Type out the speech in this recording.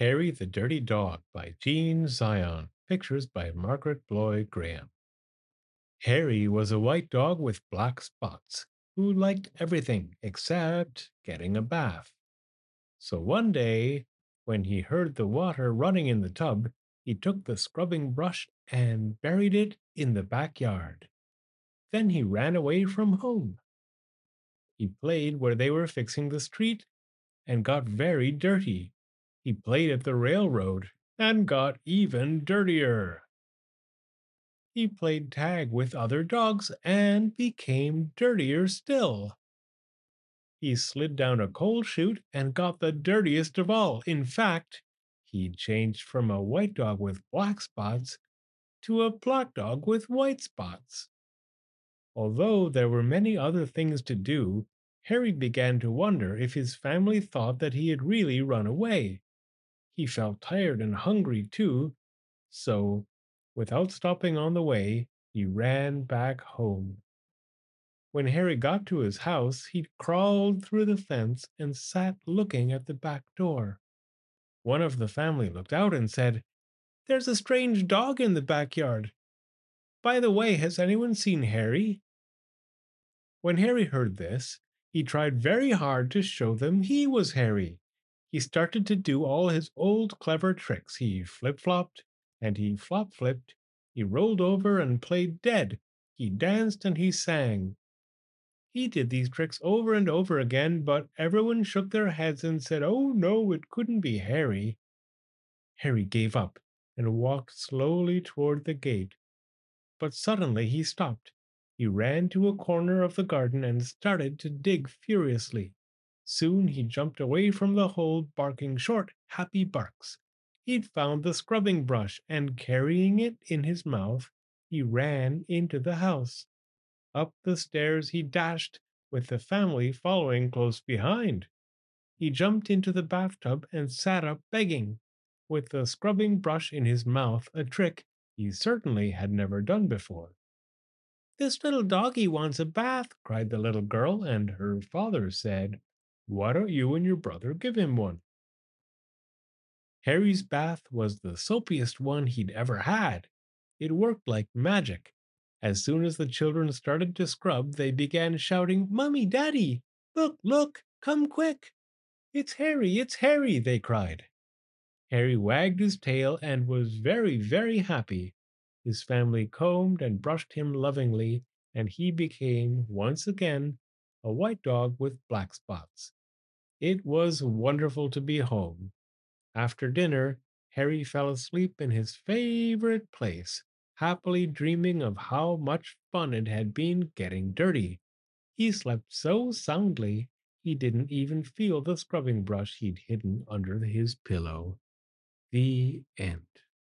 Harry the Dirty Dog by Jean Zion. Pictures by Margaret Bloy Graham. Harry was a white dog with black spots who liked everything except getting a bath. So one day, when he heard the water running in the tub, he took the scrubbing brush and buried it in the backyard. Then he ran away from home. He played where they were fixing the street and got very dirty. He played at the railroad and got even dirtier. He played tag with other dogs and became dirtier still. He slid down a coal chute and got the dirtiest of all. In fact, he changed from a white dog with black spots to a black dog with white spots. Although there were many other things to do, Harry began to wonder if his family thought that he had really run away. He felt tired and hungry too, so, without stopping on the way, he ran back home. When Harry got to his house, he crawled through the fence and sat looking at the back door. One of the family looked out and said, "There's a strange dog in the backyard. By the way, has anyone seen Harry?" When Harry heard this, he tried very hard to show them he was Harry. He started to do all his old clever tricks. He flip flopped and he flop flipped. He rolled over and played dead. He danced and he sang. He did these tricks over and over again, but everyone shook their heads and said, "Oh no, it couldn't be Harry." Harry gave up and walked slowly toward the gate. But suddenly he stopped. He ran to a corner of the garden and started to dig furiously. Soon he jumped away from the hole, barking short, happy barks. He'd found the scrubbing brush, and carrying it in his mouth, he ran into the house. Up the stairs he dashed, with the family following close behind. He jumped into the bathtub and sat up begging, with the scrubbing brush in his mouth, a trick he certainly had never done before. "This little doggy wants a bath," cried the little girl, and her father said, "Why don't you and your brother give him one?" Harry's bath was the soapiest one he'd ever had. It worked like magic. As soon as the children started to scrub, they began shouting, "Mummy, Daddy! Look, look! Come quick! It's Harry! It's Harry!" they cried. Harry wagged his tail and was very, very happy. His family combed and brushed him lovingly, and he became, once again, a white dog with black spots. It was wonderful to be home. After dinner, Harry fell asleep in his favorite place, happily dreaming of how much fun it had been getting dirty. He slept so soundly, he didn't even feel the scrubbing brush he'd hidden under his pillow. The end.